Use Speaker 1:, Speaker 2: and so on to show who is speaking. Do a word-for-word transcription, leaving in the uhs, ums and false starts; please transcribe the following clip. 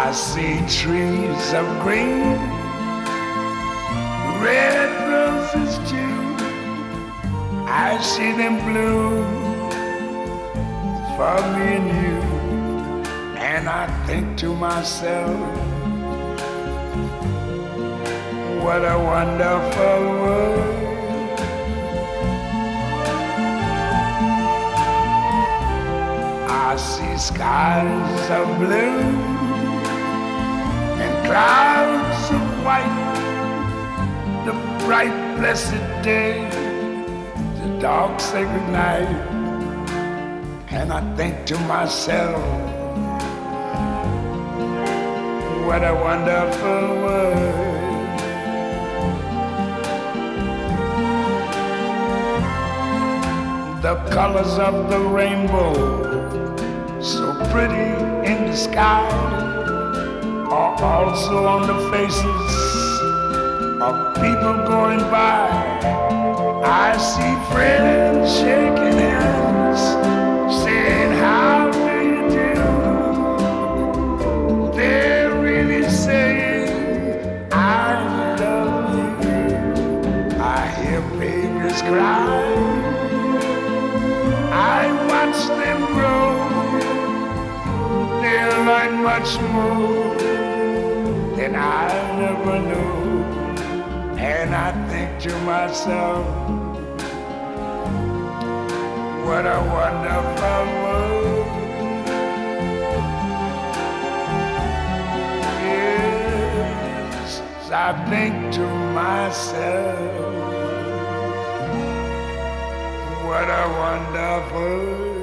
Speaker 1: I see trees of green, red roses too. I see them bloom for me and you. And I think to myself, what a wonderful world. I see skies of blue and clouds of white, the bright blessed day, the dark sacred night. And I think to myself, what a wonderful world. The colors of the rainbow, so pretty in the sky, are also on the faces of people going by. I see friends shaking hands, saying, how do you do? They're really saying, I love you. I hear babies cry, I watch them grow. They'll learn much more than I never knew. And I think to myself, what a wonderful world. Yes, I think to myself, what a wonderful